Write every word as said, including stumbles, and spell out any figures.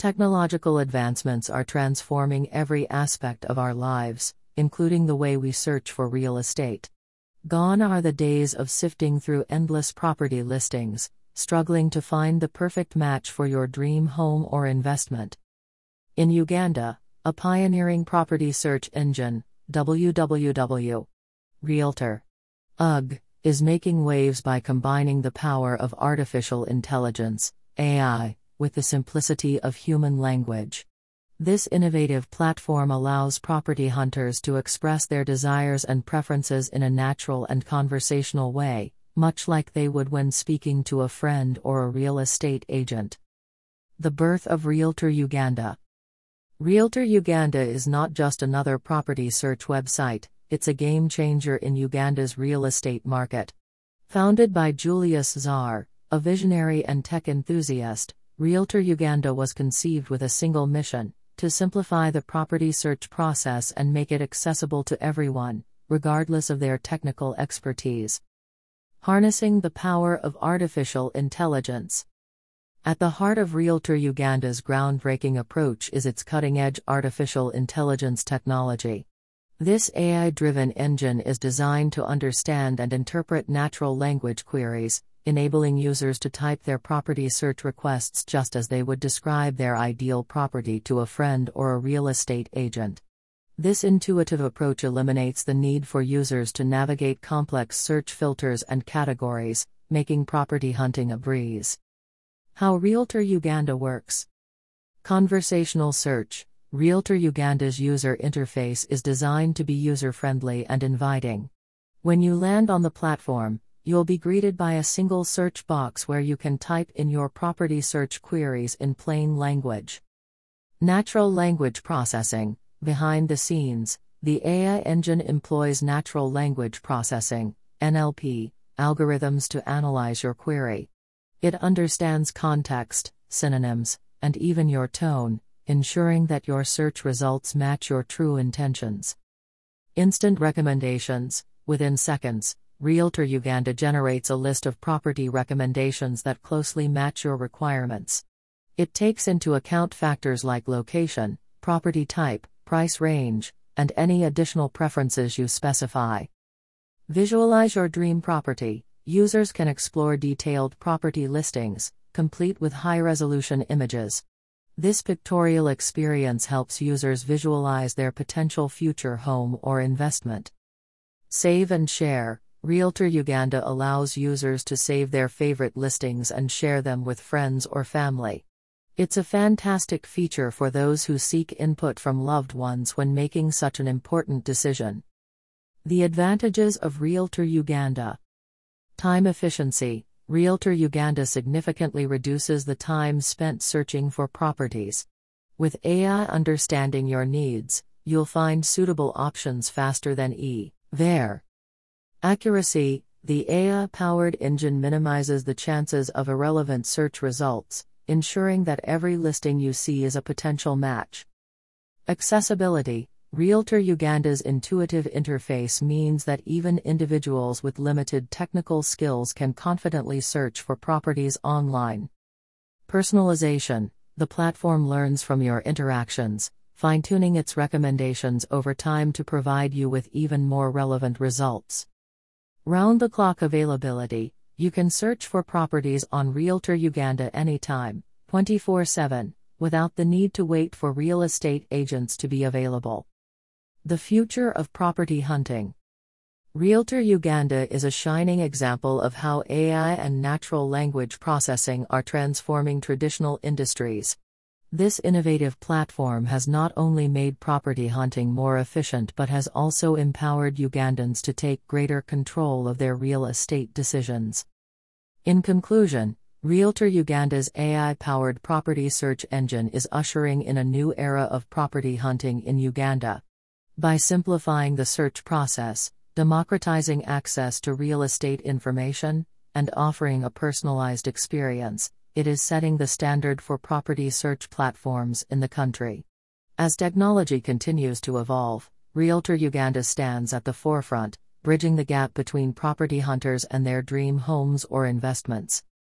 Technological advancements are transforming every aspect of our lives, including the way we search for real estate. Gone are the days of sifting through endless property listings, struggling to find the perfect match for your dream home or investment. In Uganda, a pioneering property search engine, w w w dot realtor dot u g, is making waves by combining the power of artificial intelligence, A I, with the simplicity of human language. This innovative platform allows property hunters to express their desires and preferences in a natural and conversational way, much like they would when speaking to a friend or a real estate agent. The birth of Realtor Uganda. Realtor Uganda is not just another property search website, it's a game changer in Uganda's real estate market. Founded by Julius Czar, a visionary and tech enthusiast, Realtor Uganda was conceived with a single mission: to simplify the property search process and make it accessible to everyone, regardless of their technical expertise. Harnessing the power of artificial intelligence. At the heart of Realtor Uganda's groundbreaking approach is its cutting-edge artificial intelligence technology. This A I-driven engine is designed to understand and interpret natural language queries, enabling users to type their property search requests just as they would describe their ideal property to a friend or a real estate agent. This intuitive approach eliminates the need for users to navigate complex search filters and categories, making property hunting a breeze. How Realtor Uganda works. Conversational search. Realtor Uganda's user interface is designed to be user-friendly and inviting. When you land on the platform, you'll be greeted by a single search box where you can type in your property search queries in plain language. Natural language processing. Behind the scenes, the A I engine employs natural language processing, N L P, algorithms to analyze your query. It understands context, synonyms, and even your tone, ensuring that your search results match your true intentions. Instant recommendations. Within seconds, Realtor Uganda generates a list of property recommendations that closely match your requirements. It takes into account factors like location, property type, price range, and any additional preferences you specify. Visualize your dream property. Users can explore detailed property listings, complete with high-resolution images. This pictorial experience helps users visualize their potential future home or investment. Save and share. Realtor Uganda allows users to save their favorite listings and share them with friends or family. It's a fantastic feature for those who seek input from loved ones when making such an important decision. The advantages of Realtor Uganda. Time efficiency. Realtor Uganda significantly reduces the time spent searching for properties. With A I understanding your needs, you'll find suitable options faster than ever. Accuracy. The A I-powered engine minimizes the chances of irrelevant search results, ensuring that every listing you see is a potential match. Accessibility. Realtor Uganda's intuitive interface means that even individuals with limited technical skills can confidently search for properties online. Personalization. The platform learns from your interactions, fine-tuning its recommendations over time to provide you with even more relevant results. Round-the-clock availability. You can search for properties on Realtor Uganda anytime, twenty-four seven, without the need to wait for real estate agents to be available. The future of property hunting. Realtor Uganda is a shining example of how A I and natural language processing are transforming traditional industries. This innovative platform has not only made property hunting more efficient but has also empowered Ugandans to take greater control of their real estate decisions. In conclusion, Realtor Uganda's A I-powered property search engine is ushering in a new era of property hunting in Uganda. By simplifying the search process, democratizing access to real estate information, and offering a personalized experience, it is setting the standard for property search platforms in the country. As technology continues to evolve, Realtor Uganda stands at the forefront, bridging the gap between property hunters and their dream homes or investments.